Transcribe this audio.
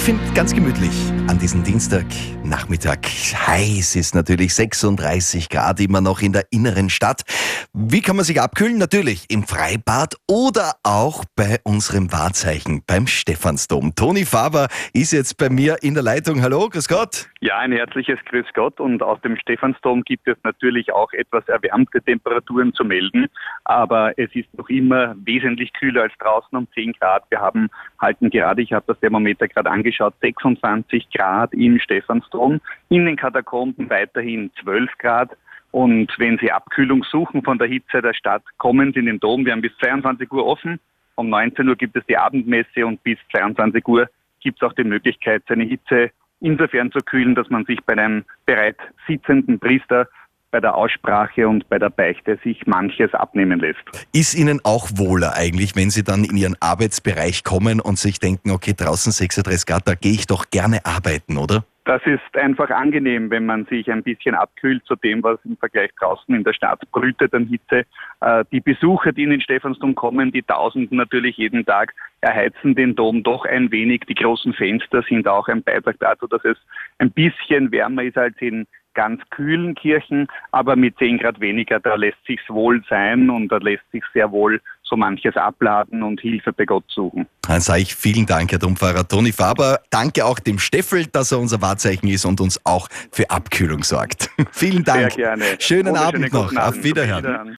finde ganz gemütlich an diesem Dienstagnachmittag. Heiß ist natürlich 36 Grad immer noch in der inneren Stadt. Wie kann man sich abkühlen? Natürlich im Freibad oder auch bei unserem Wahrzeichen beim Stephansdom. Toni Faber ist jetzt bei mir in der Leitung. Hallo, grüß Gott. Ja, ein herzliches Grüß Gott, und aus dem Stephansdom gibt es natürlich auch etwas erwärmte Temperaturen zu melden, aber es ist noch immer wesentlich kühler als draußen um 10 Grad. Wir halten gerade, ich habe das Thermometer gerade angeschaut, 26 Grad im Stephansdom, in den Katakomben weiterhin 12 Grad. Und wenn Sie Abkühlung suchen von der Hitze der Stadt, kommen Sie in den Dom. Wir haben bis 22 Uhr offen, um 19 Uhr gibt es die Abendmesse und bis 22 Uhr gibt es auch die Möglichkeit, seine Hitze insofern zu kühlen, dass man sich bei einem bereits sitzenden Priester bei der Aussprache und bei der Beichte sich manches abnehmen lässt. Ist Ihnen auch wohler eigentlich, wenn Sie dann in Ihren Arbeitsbereich kommen und sich denken, okay, draußen 36 Grad, da gehe ich doch gerne arbeiten, oder? Das ist einfach angenehm, wenn man sich ein bisschen abkühlt zu dem, was im Vergleich draußen in der Stadt brütet an Hitze. Die Besucher, die in den Stephansdom kommen, die Tausenden natürlich jeden Tag, erheizen den Dom doch ein wenig. Die großen Fenster sind auch ein Beitrag dazu, dass es ein bisschen wärmer ist als in ganz kühlen Kirchen, aber mit 10 Grad weniger, da lässt sich's wohl sein und da lässt sich sehr wohl so manches abladen und Hilfe bei Gott suchen. Dann sage ich vielen Dank, Herr Dompfarrer Toni Faber. Danke auch dem Steffel, dass er unser Wahrzeichen ist und uns auch für Abkühlung sorgt. Vielen Dank. Sehr gerne. Schönen Abend noch. Auf Wiederhören.